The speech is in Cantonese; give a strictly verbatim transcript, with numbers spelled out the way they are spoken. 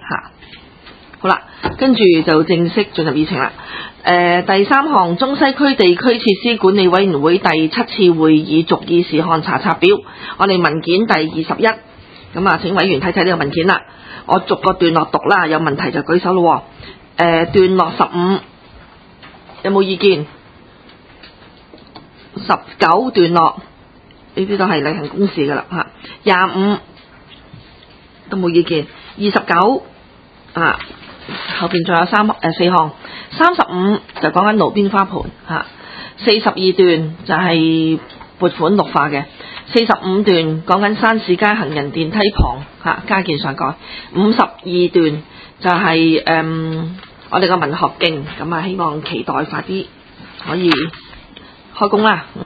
嚇。好啦，跟住就正式進入議程啦。誒、呃，第三項中西區地區設施管理委員會第七次會議逐議事項查冊表，我哋文件第二十一，咁啊請委員睇睇呢個文件啦。我逐個段落讀啦，有問題就舉手咯。誒、呃，段落十五有冇意見？十九段落呢啲都係例行公事噶啦嚇。廿五都冇意見。二十九啊。後邊仲有三誒、呃、四項，三十五就講緊路邊花盆嚇，四十二段就係撥款綠化嘅，四十五段講緊山市街行人電梯旁嚇加建上蓋，五十二段就係、是、誒、嗯、我哋個文學徑，咁啊希望期待快啲可以開工啦。